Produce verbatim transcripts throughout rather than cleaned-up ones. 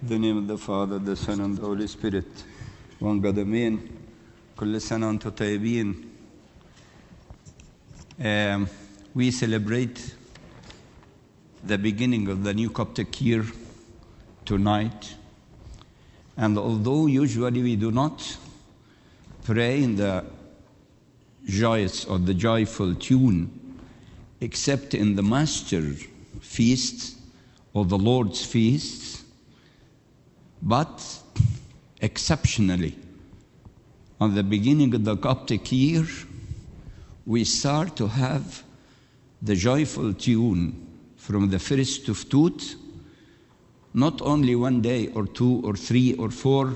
the name of the Father, the Son, and the Holy Spirit. One God, Amen. كل سنة وأنتم طيبين. Um, we celebrate the beginning of the new Coptic year tonight. And although usually we do not pray in the joyous or the joyful tune, except in the Master feast or the Lord's feasts, but exceptionally, on the beginning of the Coptic year, we start to have the joyful tune from the first of Tut, not only one day or two or three or four,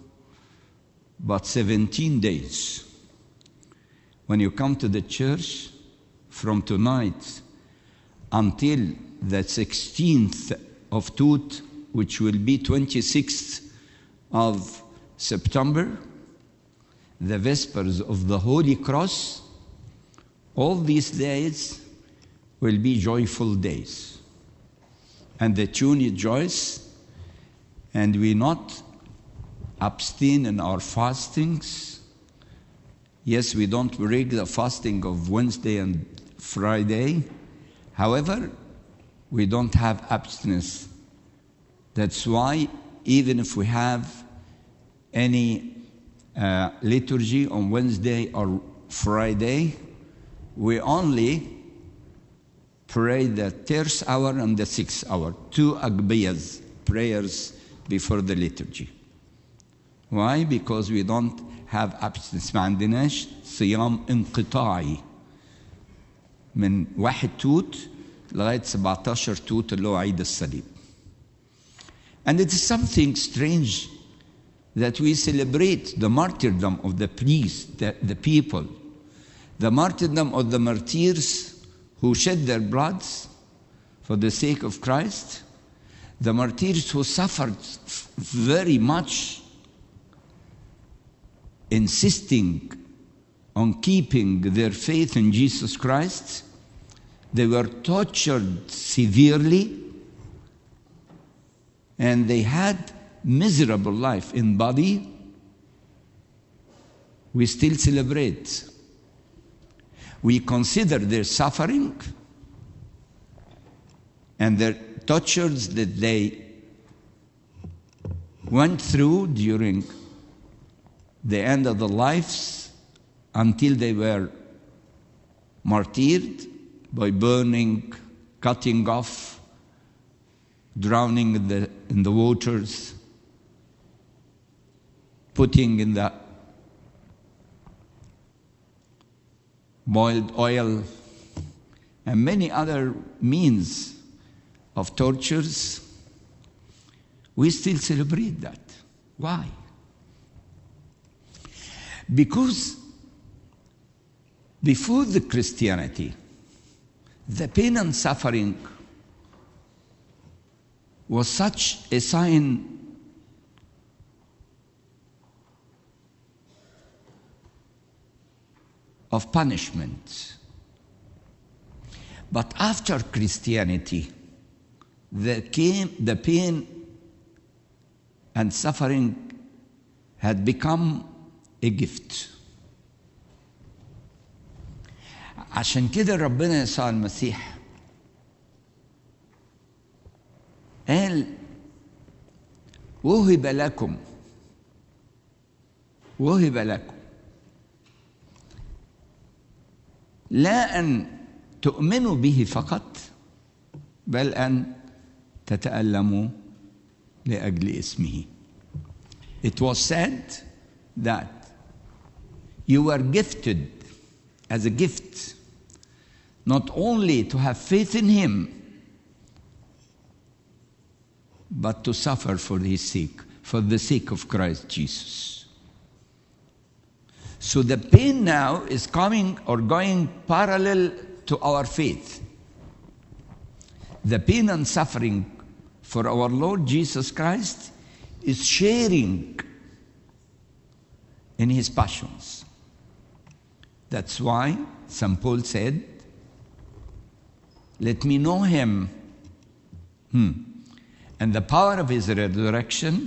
but seventeen days. When you come to the church from tonight until the sixteenth of Tut, which will be twenty-sixth of September, the Vespers of the Holy Cross, all these days will be joyful days. And the tune is joyous, and we not abstain in our fastings. Yes, we don't break the fasting of Wednesday and Friday. However, we don't have abstinence. That's why even if we have any uh, liturgy on Wednesday or Friday, we only pray the third hour and the sixth hour, two Agbiyas, prayers before the liturgy. Why? Because we don't have abstinence. ما عندناش صيام انقطاعي من واحد توت لغاية سبعتاشر توت اللي هو عيد الصليب. And it is something strange that we celebrate the martyrdom of the priests, the, the people, the martyrdom of the martyrs who shed their bloods for the sake of Christ, the martyrs who suffered very much, insisting on keeping their faith in Jesus Christ. They were tortured severely, and they had miserable life in body. We still celebrate. We consider their suffering and their tortures that they went through during the end of their lives until they were martyred by burning, cutting off, drowning in the, in the waters, putting in the boiled oil, and many other means of tortures. We still celebrate that. Why? Because before the Christianity, the pain and suffering was such a sign of punishment. But after Christianity, the, came, the pain and suffering had become a gift. عشان كده ربنا يسوع المسيح قال وهب لكم وهب لكم لا أن تؤمنوا به فقط بل أن تتألموا لأجل اسمه. It was said that you were gifted as a gift not only to have faith in him, but to suffer for his sake, for the sake of Christ Jesus. So the pain now is coming or going parallel to our faith. The pain and suffering for our Lord Jesus Christ is sharing in his passions. That's why Saint Paul said, let me know him hmm, and the power of his resurrection,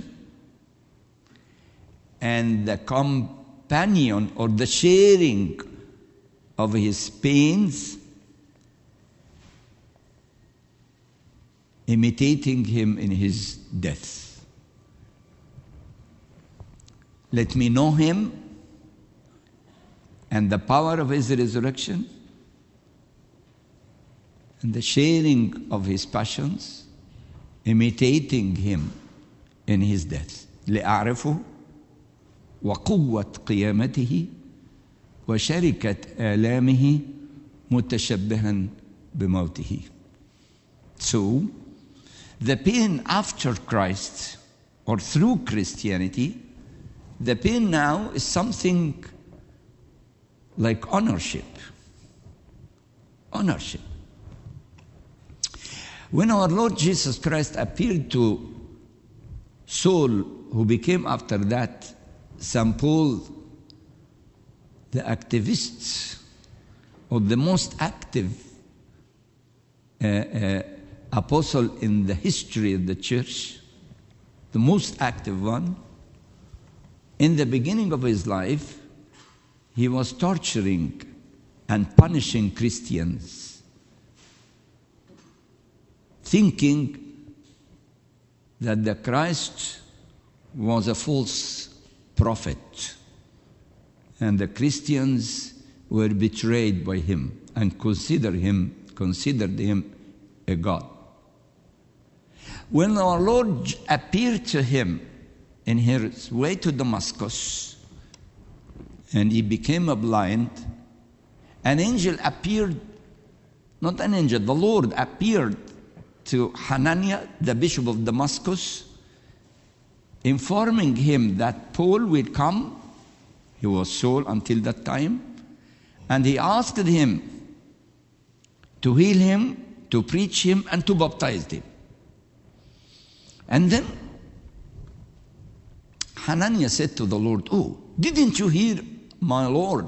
and the companion or the sharing of his pains, imitating him in his death. Let me know him and the power of his resurrection and the sharing of his passions, imitating him in his death. لأعرفه وقوة قيامته وشركة آلامه متشبها بموته. So, the pain after Christ or through Christianity, the pain now is something like ownership. Ownership. When our Lord Jesus Christ appeared to Saul, who became after that Saint Paul, the activists, or the most active uh, uh, apostle in the history of the church, the most active one, in the beginning of his life, he was torturing and punishing Christians, thinking that the Christ was a false prophet, and the Christians were betrayed by him and considered him, considered him a god. When our Lord appeared to him in his way to Damascus, and he became a blind, an angel appeared, not an angel, the Lord appeared to Hananiah, the bishop of Damascus, informing him that Paul will come. He was Saul until that time. And he asked him to heal him, to preach him, and to baptize him. And then Hananiah said to the Lord, "Oh, didn't you hear, my Lord,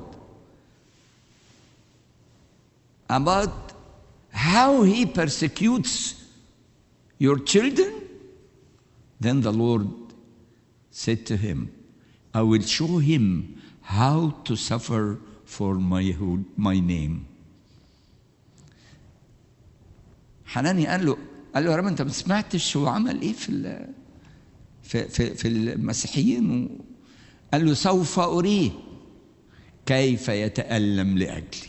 about how he persecutes your children?" Then the Lord said to him, "I will show him how to suffer for my, my name." حناني قال له قال له يا رب انت ما سمعتش هو عمل ايه في في في, في المسيحيين؟ قال له سوف اريه كيف يتألم لأجلي.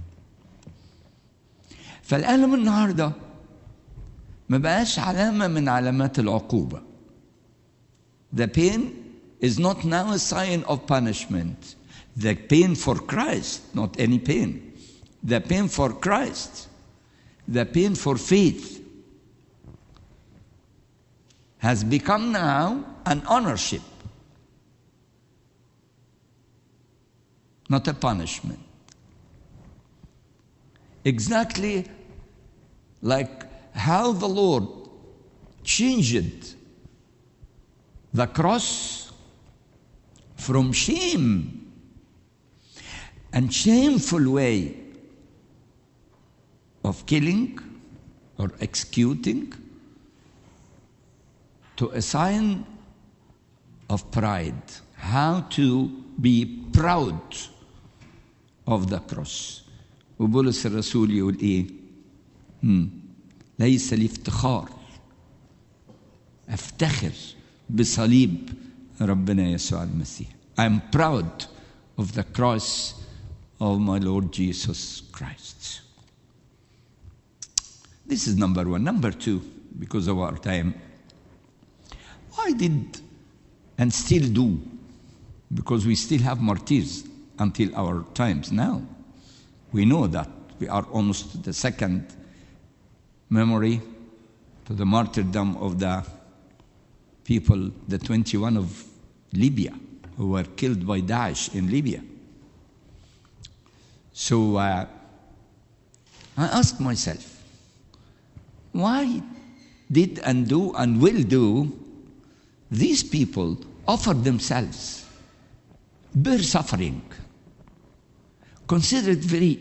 فالألم النهارده ما بقاش علامة من علامات العقوبة. The pain is not now a sign of punishment. The pain for Christ, not any pain. The pain for Christ, the pain for faith, has become now an ownership, not a punishment. Exactly like how the Lord changed the cross from shame and shameful way of killing or executing to a sign of pride, how to be proud of the cross. وبولس الرسول يقول ايه؟ مم. ليس لي افتخار، افتخر بصليب ربنا يسوع المسيح. I'm proud of the cross of my Lord Jesus Christ. This is number one. Number two, because of our time, why did and still do, because we still have martyrs until our times now. We know that we are almost the second memory to the martyrdom of the people, the twenty-one of Libya, who were killed by Daesh in Libya. So uh, I ask myself, why did and do and will do these people offer themselves, bear suffering, consider it very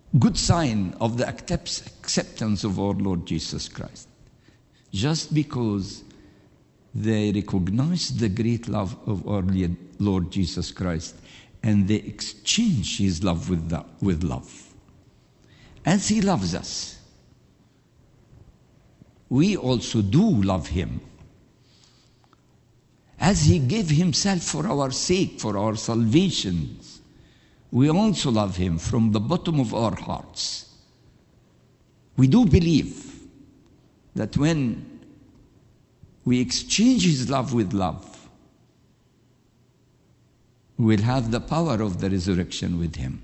good sign of the acceptance of our Lord Jesus Christ. Just because they recognize the great love of our Lord Jesus Christ and they exchange his love with, the, with love. As he loves us, we also do love him. As he gave himself for our sake, for our salvation, we also love him from the bottom of our hearts. We do believe that when we exchange his love with love, we'll have the power of the resurrection with him.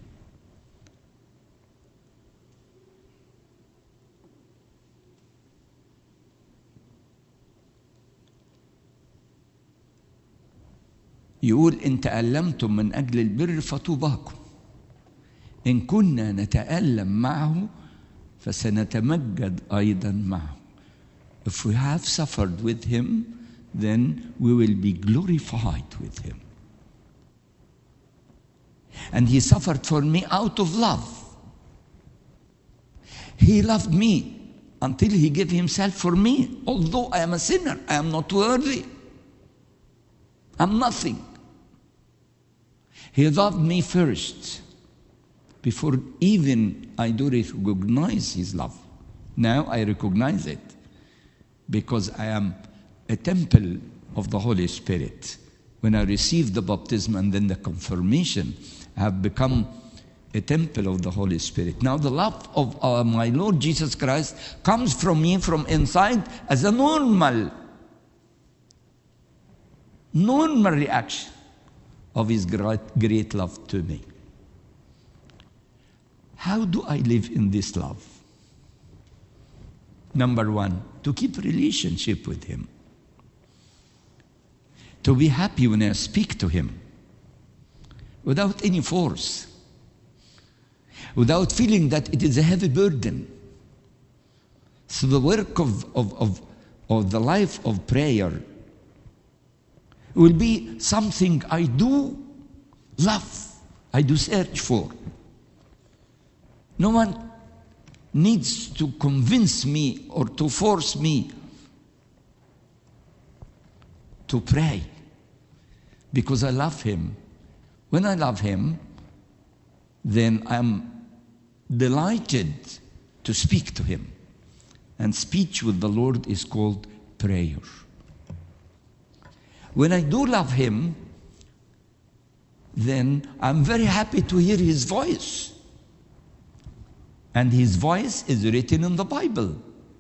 يقول إن تألمتم من أجل البر فطوباكم إن كنا نتألم معه فسنتمجد أيضا معه. If we have suffered with him, then we will be glorified with him. And he suffered for me out of love. He loved me until he gave himself for me. Although I am a sinner, I am not worthy. I'm nothing. He loved me first, before even I do recognize his love. Now I recognize it, because I am a temple of the Holy Spirit. When I received the baptism and then the confirmation, I have become a temple of the Holy Spirit. Now the love of uh, my Lord Jesus Christ comes from me from inside as a normal, normal reaction of his great, great love to me. How do I live in this love? Number one, to keep relationship with him. To be happy when I speak to him, without any force, without feeling that it is a heavy burden. So the work of, of, of, of the life of prayer will be something I do love, I do search for. No one needs to convince me or to force me to pray, because I love him. When I love him, then I'm delighted to speak to him. And speech with the Lord is called prayer. When I do love him, then I'm very happy to hear his voice. And his voice is written in the Bible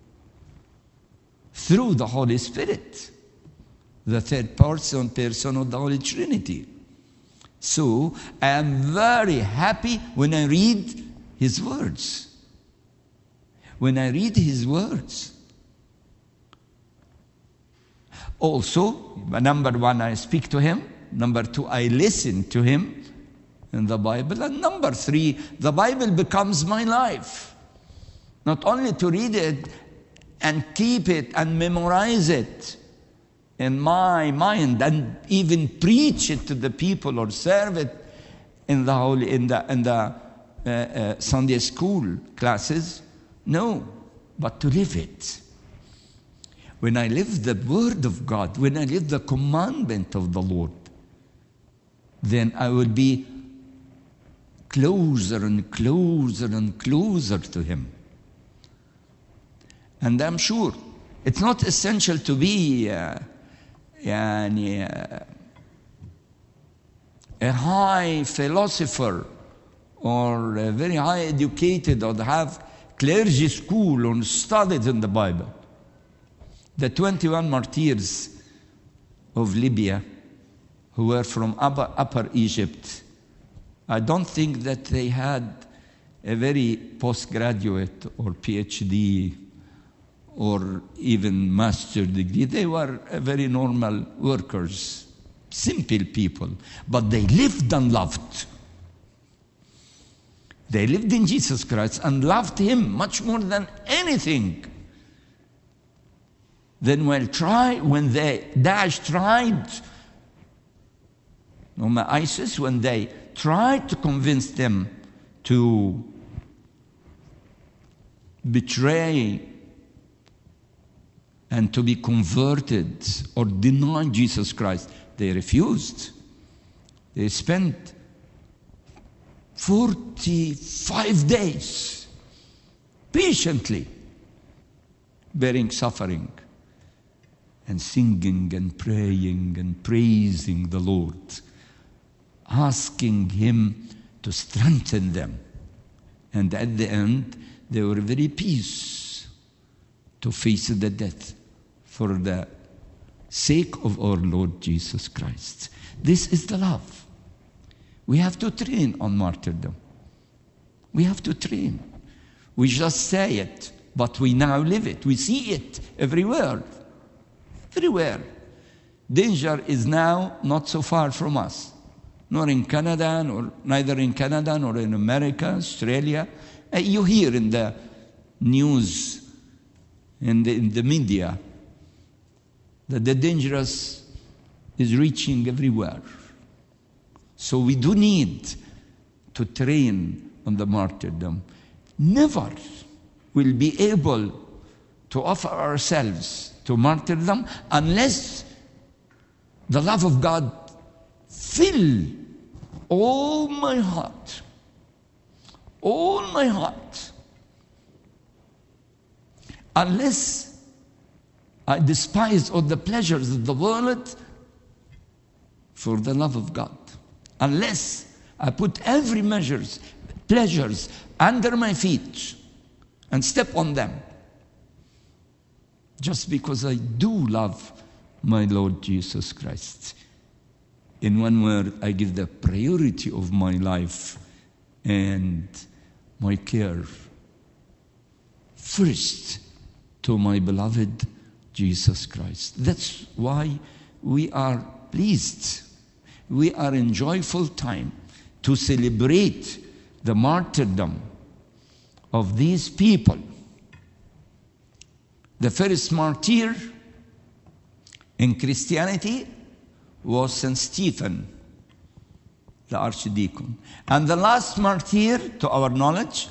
through the Holy Spirit, the third person, person of the Holy Trinity. So I am very happy when I read his words. When I read his words. Also, number one, I speak to him. Number two, I listen to him in the Bible. And number three, the Bible becomes my life. Not only to read it and keep it and memorize it in my mind and even preach it to the people or serve it in the holy, in the, in the uh, uh, Sunday school classes. No, but to live it. When I live the word of God, when I live the commandment of the Lord, then I will be closer and closer and closer to him. And I'm sure it's not essential to be uh, يعني, uh, a high philosopher or a very high educated or have clergy school or studied in the Bible. The twenty-one martyrs of Libya, who were from upper, upper Egypt, I don't think that they had a very postgraduate or PhD or even master degree. They were very normal workers, simple people, but they lived and loved. They lived in Jesus Christ and loved him much more than anything. Then when, try, when they, Daesh tried, no, ISIS, when they tried to convince them to betray and to be converted or deny Jesus Christ, they refused. They spent forty-five days patiently bearing suffering and singing and praying and praising the Lord, asking Him to strengthen them. And at the end, they were very peace to face the death for the sake of our Lord Jesus Christ. This is the love. We have to train on martyrdom. We have to train. We just say it, but we now live it. We see it everywhere. Everywhere. Danger is now not so far from us. Nor in Canada, nor neither in Canada, nor in America, Australia. Uh, you hear in the news, in the, in the media, that the dangerous is reaching everywhere. So we do need to train on the martyrdom. Never will be able to offer ourselves to martyrdom unless the love of God fill all my heart. All my heart. Unless I despise all the pleasures of the world for the love of God. Unless I put every measures, pleasures under my feet and step on them. Just because I do love my Lord Jesus Christ. In one word, I give the priority of my life and my care first to my beloved Jesus Christ. That's why we are pleased. We are in joyful time to celebrate the martyrdom of these people. The first martyr in Christianity was Saint Stephen, the archdeacon. And the last martyr, to our knowledge,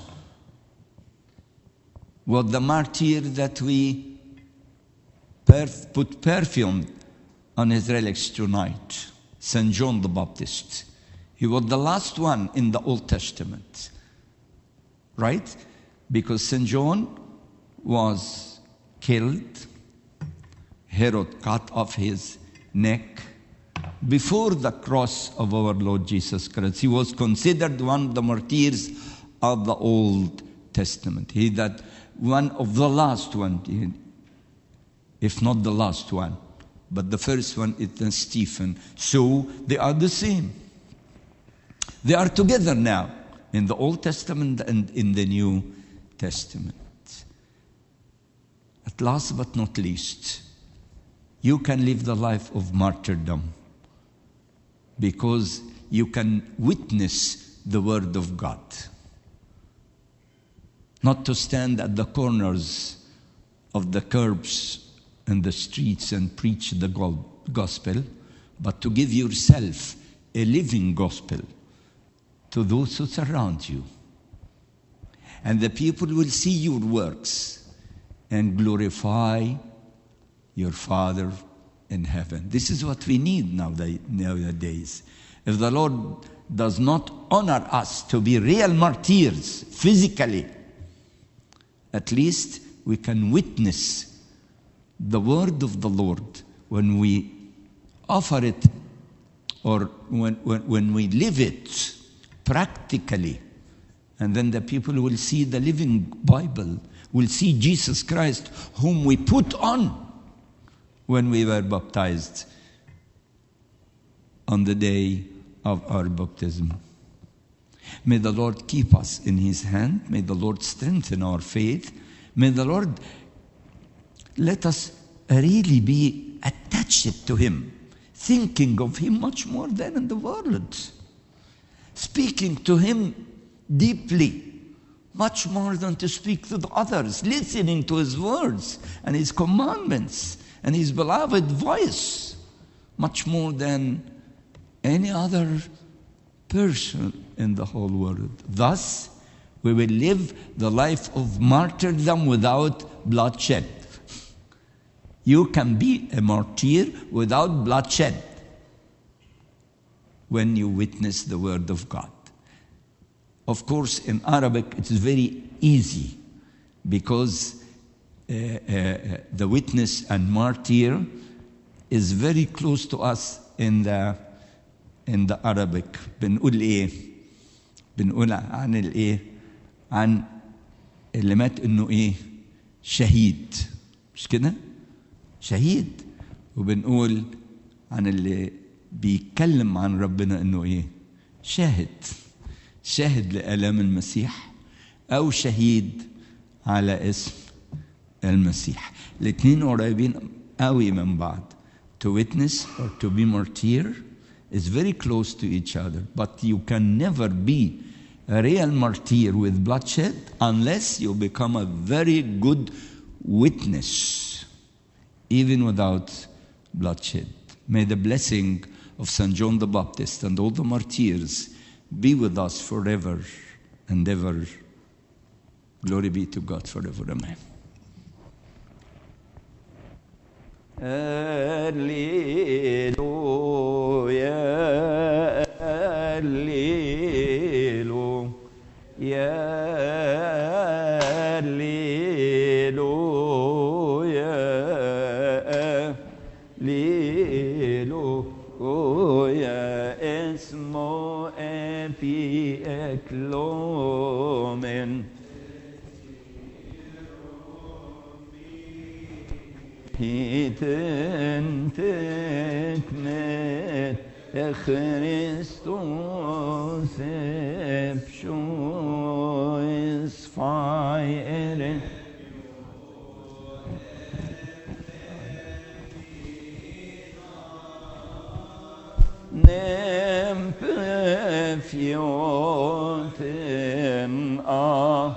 was the martyr that we perf- put perfume on his relics tonight, Saint John the Baptist. He was the last one in the Old Testament, right? Because Saint John was killed. Herod cut off his neck before the cross of our Lord Jesus Christ. He was considered one of the martyrs of the Old Testament. He that one of the last one, if not the last one, but the first one is Stephen. So they are the same. They are together now in the Old Testament and in the New Testament. At last but not least, you can live the life of martyrdom because you can witness the Word of God. Not to stand at the corners of the curbs and the streets and preach the gospel, but to give yourself a living gospel to those who surround you. And the people will see your works and glorify your Father in heaven. This is what we need nowadays. If the Lord does not honor us to be real martyrs physically, at least we can witness the word of the Lord when we offer it or when, when, when we live it practically. And then the people will see the living Bible, will see Jesus Christ, whom we put on when we were baptized on the day of our baptism. May the Lord keep us in His hand. May the Lord strengthen our faith. May the Lord let us really be attached to Him, thinking of Him much more than in the world, speaking to Him deeply, much more than to speak to the others, listening to His words and His commandments and His beloved voice, much more than any other person in the whole world. Thus, We will live the life of martyrdom without bloodshed. You can be a martyr without bloodshed when you witness the word of God. Of course, in Arabic, it is very easy because uh, uh, the witness and martyr is very close to us in the in the Arabic. بنقول إيه؟ بنقول عن الإيه؟ عن اللي مات إنه إيه؟ شهيد. مش كده؟ شهيد. وبنقول عن اللي بيتكلم عن ربنا إنه إيه؟ شاهد. شاهد لآلام المسيح أو شهيد على اسم المسيح. الاثنين قريبين قوي من بعض. To witness or to be martyr is very close to each other, but you can never be a real martyr with bloodshed unless you become a very good witness, even without bloodshed. May the blessing of Saint John the Baptist and all the martyrs be with us forever and ever. Glory be to God forever. Amen. Alleluia, Alleluia, Alleluia, Alleluia, Esmo epi eklomen. Hiten teknet Christus epshois fire. Nem pefioten a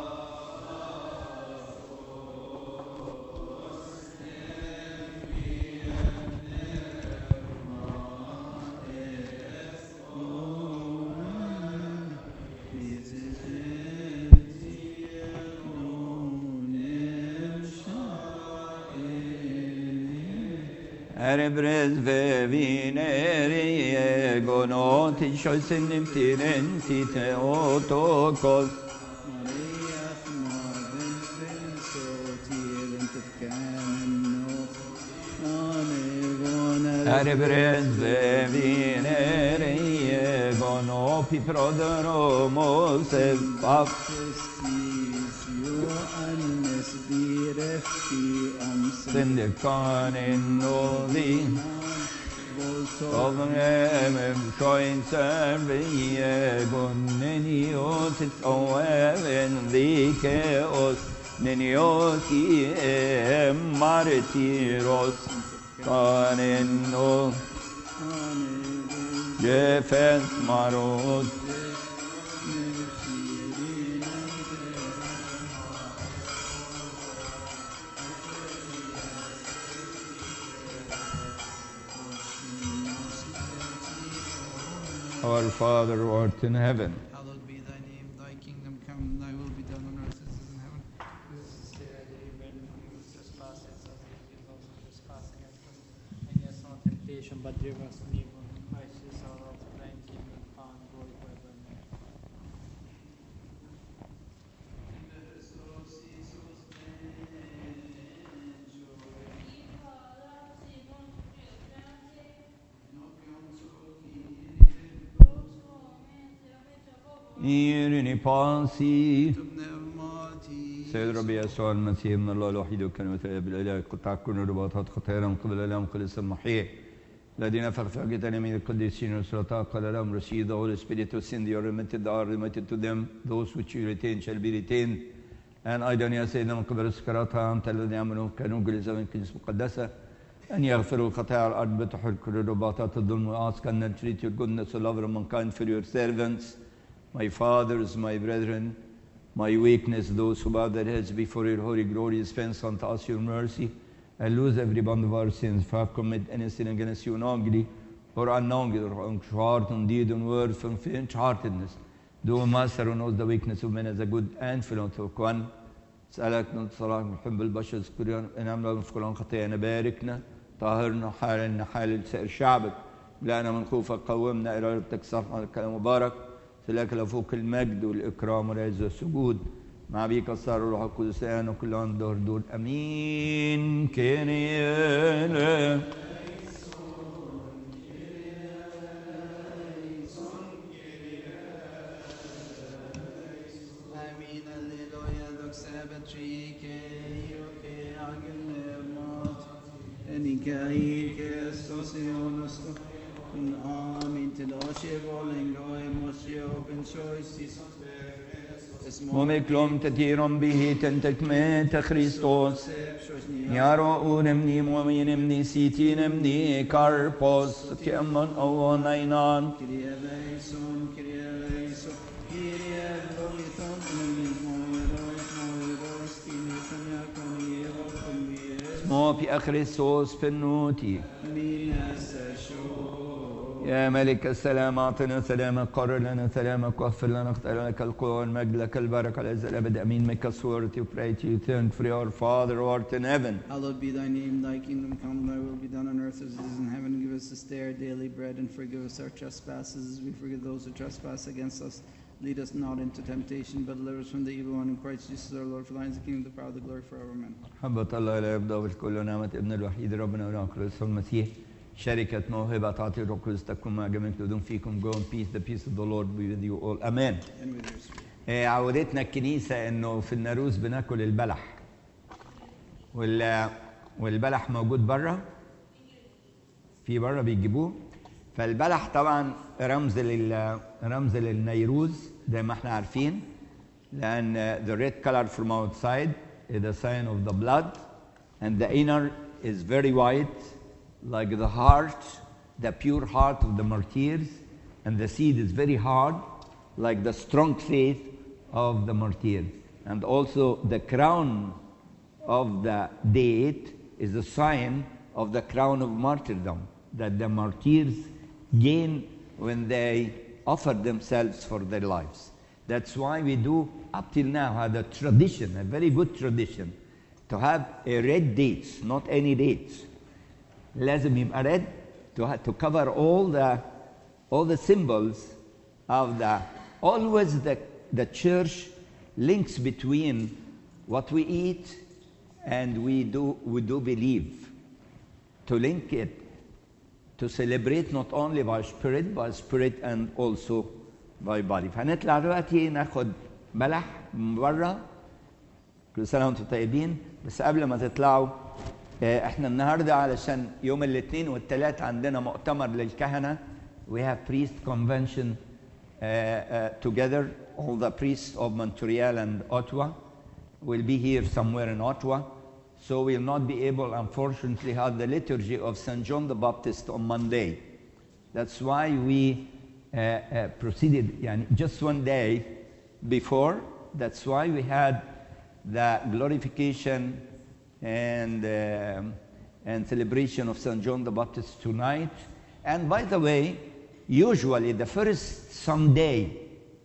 Erebres vevinerie gonoti shoysenim tirenti teotokos Marias maven pensotir entifkanno anegona Erebres vevinerie gonopi prodero mosef baptistis Ioannes direfti Syndikan in Nodi Sovnem Shoin Servie Gunneniot Oeven Dikeos Nenioki Martiros Kanino Jefes Marot Our Father who art in heaven, hallowed be thy name, thy kingdom come, thy will be done on earth as it is in heaven. Give us this day our daily bread, and forgive us trespasses as we forgive those who trespass against us. And lead us not into temptation, but deliver us from evil. Christ is our Lord, for thine kingdom, power, and glory forever. Amen. إيرني بانسي تبنى الماتي سيد ربي يسوع المسيح من الله الوحيد وكلمة الآب الإله قطع كل رباطات خطاياهم قبل الألم قدس المحيي الذين فقد تلاميذ القديسين والسلطاء قال لهم receive the Holy Spirit to send you are remitted are remitted to them those which you retain shall be retained and أيضا يا سيدنا من قبل سكراتها أنت الذي يعملون كانوا جلسا من كنيسة مقدسة أن يغفروا خطايا الأرض بتحل كل رباطات الظلم ask and treat your goodness and love and mankind for your servants my fathers, my brethren, my weakness, those who bow their heads before your holy glory, dispense unto us your mercy, and lose every bond of our sins, if I have committed any sin against you knowingly or unknowingly, or on heart, on deed, on word, from faint-heartedness. Do Master who knows the weakness of men as a good and philanthropic one. سألك من صلاح محب البشر سكريان إنعمنا ونفكرون خطيئنا باركنا طاهرنا حالنا حال سائر شعبك لأنا من خوفك قومنا إلى ربك صفحة الكلام مبارك سلاك لفوق المجد والإكرام والعز والسجود مع بيك الصار والروح القدس الآن وكل عام دور دور أمين كريانا ومكلم تتيرم به تنتكمت خريستوس يارو نمني مؤمن نمني سيتي نمني كاربوس تيمن أو نينان مو في أخريستوس بنوتي يا ملك السلام أعطنا سلامك قرر لنا سلامك واغفر لنا اختار لك القوة والمجد لك البركة العز الأبد أمين. Make us worthy to pray to you, thank for your Father who art in heaven. Hallowed be thy name, thy kingdom come, thy will be done on earth as it is in heaven. Give us this day our daily bread and forgive us our trespasses as we forgive those who trespass against us. Lead us not into temptation, but deliver us from the evil one. In Christ Jesus our Lord, for thine is the kingdom, the power, the glory forever. Amen. محبة الله لا يبدأ بالكل ونعمة ابن الوحيد ربنا ونعم كريستوس المسيح شركة موهبة تعطي الروح القدس تكون مع جميع تدوم فيكم. Go in peace, the peace of the Lord be with you all. Amen. آه عودتنا الكنيسة إنه في الناروز بناكل البلح. وال والبلح موجود بره. في بره بيجيبوه. فالبلح طبعا رمز لل رمز للنيروز زي ما احنا عارفين. لأن the red color from outside is the sign of the blood, and the inner is very white, like the heart, the pure heart of the martyrs, and the seed is very hard, like the strong faith of the martyrs. And also the crown of the date is a sign of the crown of martyrdom that the martyrs gain when they offer themselves for their lives. That's why we do up till now have a tradition, a very good tradition, to have a red dates, not any dates. لازم يبقى red to, to cover all the all the symbols of the always the the church links between what we eat and we do we do believe, to link it, to celebrate not only by spirit by spirit and also by body. فهنطلع دلوقتي ناخد بلح من بره. كل سنه وانتم طيبين. بس قبل ما تطلعوا احنا النهارده علشان يوم الاثنين والثلاث عندنا مؤتمر للكهنه. We have priest convention uh, uh, together. All the priests of Montreal and Ottawa will be here somewhere in Ottawa. So we'll not be able, unfortunately, have the liturgy of Saint John the Baptist on Monday. That's why we uh, uh, proceeded yani, just one day before. That's why we had the glorification and, uh, and celebration of Saint John the Baptist tonight. And by the way, usually the first Sunday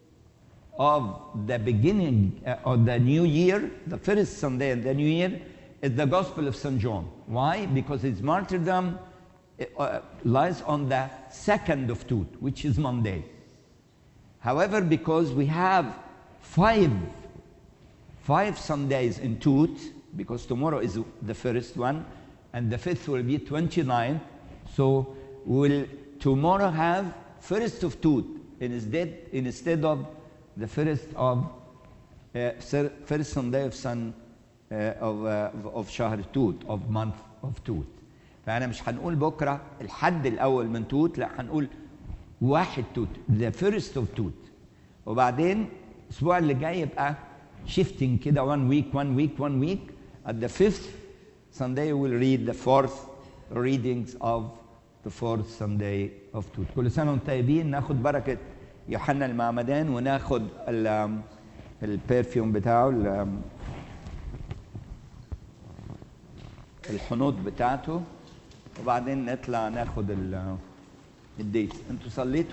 of the beginning uh, of the new year, the first Sunday of the new year, is the Gospel of Saint John. Why? Because his martyrdom uh, lies on the second of Tut, which is Monday. However, because we have five, five Sundays in Tut, because tomorrow is the first one, and the fifth will be twenty-ninth, so we'll tomorrow have first of Tut instead, instead of the first of uh, first Sunday of Sun uh, of uh, of شهر توت of month of توت. فأنا مش هنقول بكرة الحد الأول من توت، لا هنقول واحد توت the first of توت. وبعدين الأسبوع اللي جاي يبقى shifting كده one week one week one week. At the fifth Sunday we'll read the fourth readings of the fourth Sunday of توت. كل سنة وانتم طيبين. ناخد بركة يوحنا المعمدان وناخد البرفيوم بتاعه الحنوط بتاعته وبعدين نطلع ناخد الديت. انتوا صليتوا